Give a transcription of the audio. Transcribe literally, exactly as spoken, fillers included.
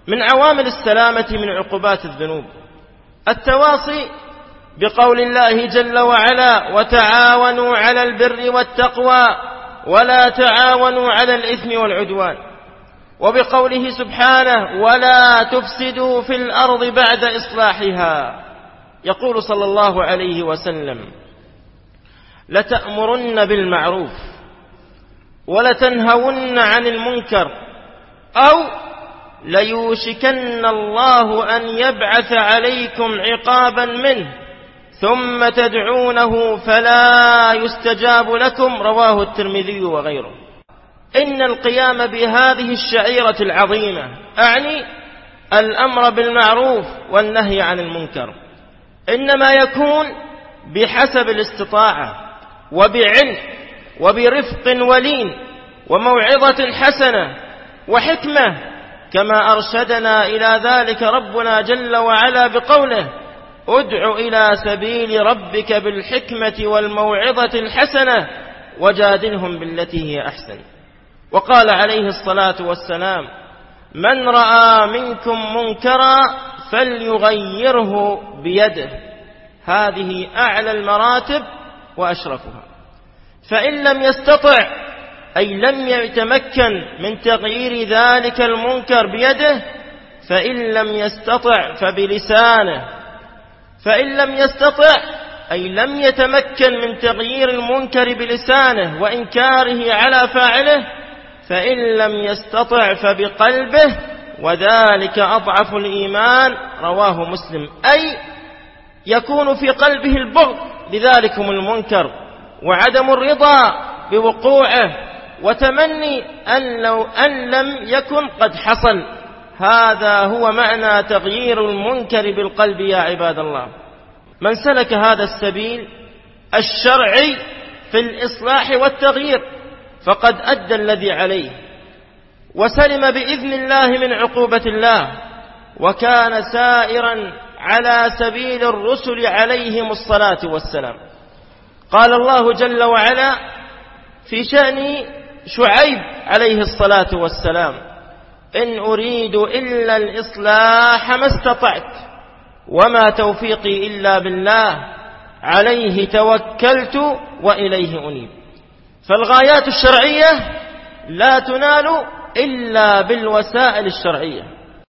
من عوامل السلامة من عقوبات الذنوب التواصي بقول الله جل وعلا: وتعاونوا على البر والتقوى ولا تعاونوا على الإثم والعدوان، وبقوله سبحانه: ولا تفسدوا في الأرض بعد إصلاحها. يقول صلى الله عليه وسلم: لتأمرن بالمعروف ولتنهون عن المنكر أو ليوشكن الله أن يبعث عليكم عقابا منه ثم تدعونه فلا يستجاب لكم. رواه الترمذي وغيره. إن القيام بهذه الشعيرة العظيمة أعني الأمر بالمعروف والنهي عن المنكر إنما يكون بحسب الاستطاعة وبعلم وبرفق ولين وموعظة حسنة وحكمة، كما أرشدنا إلى ذلك ربنا جل وعلا بقوله: ادع إلى سبيل ربك بالحكمة والموعظة الحسنة وجادلهم بالتي هي أحسن. وقال عليه الصلاة والسلام: من رأى منكم منكرا فليغيره بيده. هذه أعلى المراتب وأشرفها. فإن لم يستطع أي لم يتمكن من تغيير ذلك المنكر بيده، فإن لم يستطع فبلسانه، فإن لم يستطع أي لم يتمكن من تغيير المنكر بلسانه وإنكاره على فاعله، فإن لم يستطع فبقلبه، وذلك أضعف الإيمان. رواه مسلم. أي يكون في قلبه البغض لذلكم المنكر وعدم الرضا بوقوعه وتمني أن لو أن لم يكن قد حصل. هذا هو معنى تغيير المنكر بالقلب يا عباد الله. من سلك هذا السبيل الشرعي في الإصلاح والتغيير فقد أدى الذي عليه وسلم بإذن الله من عقوبة الله، وكان سائرا على سبيل الرسل عليهم الصلاة والسلام. قال الله جل وعلا في شأن شعيب عليه الصلاة والسلام: إن أريد إلا الإصلاح ما استطعت وما توفيقي إلا بالله عليه توكلت وإليه أنيب. فالغايات الشرعية لا تنال إلا بالوسائل الشرعية.